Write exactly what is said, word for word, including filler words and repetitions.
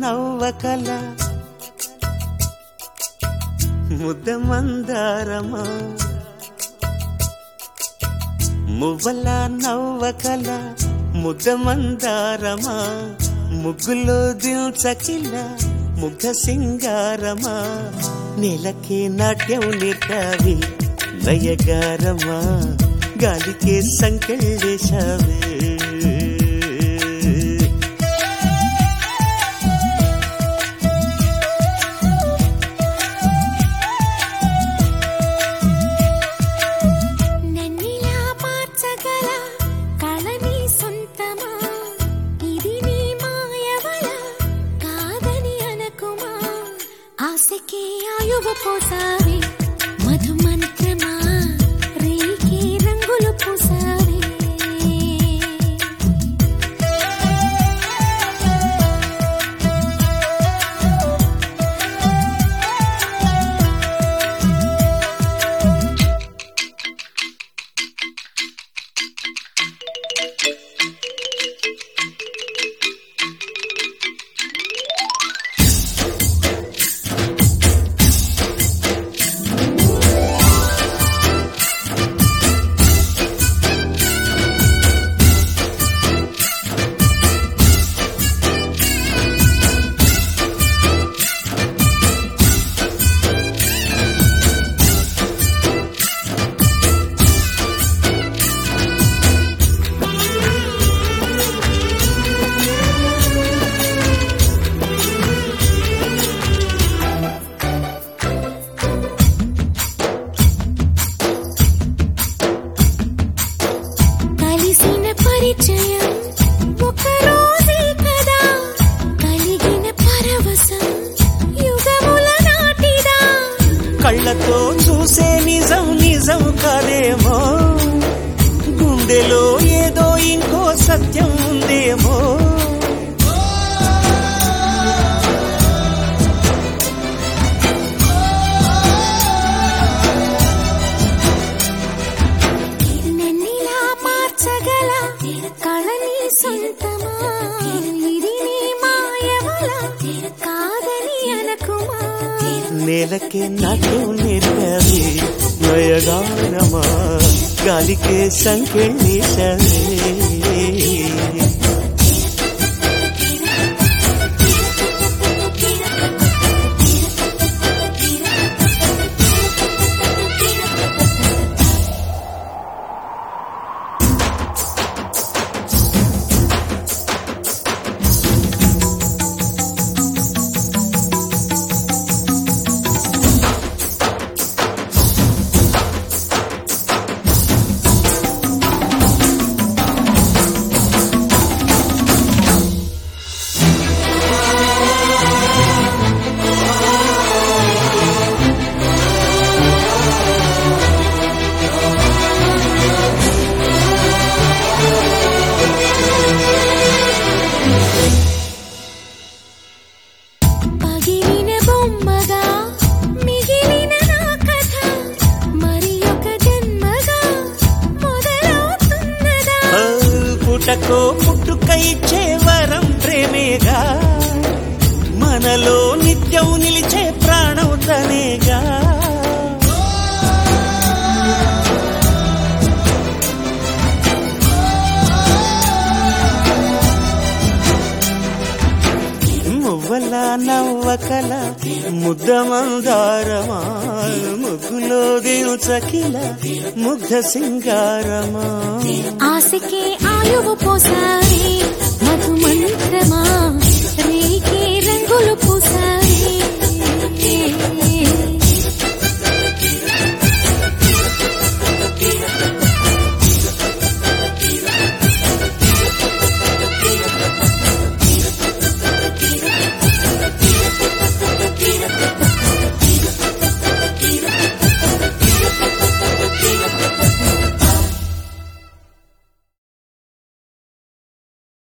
నవ్వకల ముద్ద మందారమా మువ్వల నవ్వకల ముద్ద మందారమా ముగ్గులో దిల్చకిల ముగ్ధ సింగారమా నేలకే నాట్యం నేర్పావి నయగారమా గాలికే సంకెళ్ళేశావే ఆశకే ఆయువు పోసావే మధు మంత్రమా రేకే రంగులు పోసావే కళ్ళతో చూసే నిజం నిజం కాదేమో గుండెలో ఏదో ఇంకో సత్యం ఉందేమో నన్నిలా మార్చగల కళని సొంతమా ఇది నీ మాయవల కాదని అనకుమా నేలకే నాట్యం నేర్పావి నయగారమా గాలికే సంకెళ్ళేశావే పుట్టకో పుట్టుక ఇచ్చే వరం ప్రేమేగా మనలో నిత్యం నిలిచే ప్రాణం తనేగా మువ్వల నవ్వకల ముద్ద మందారమా ముగ్గులో దిల్చకిల ముగ్ధ సింగారమా ఆశకే ఆయువు పోసావే మధు మంత్రమా రేకే రంగులు పోసావే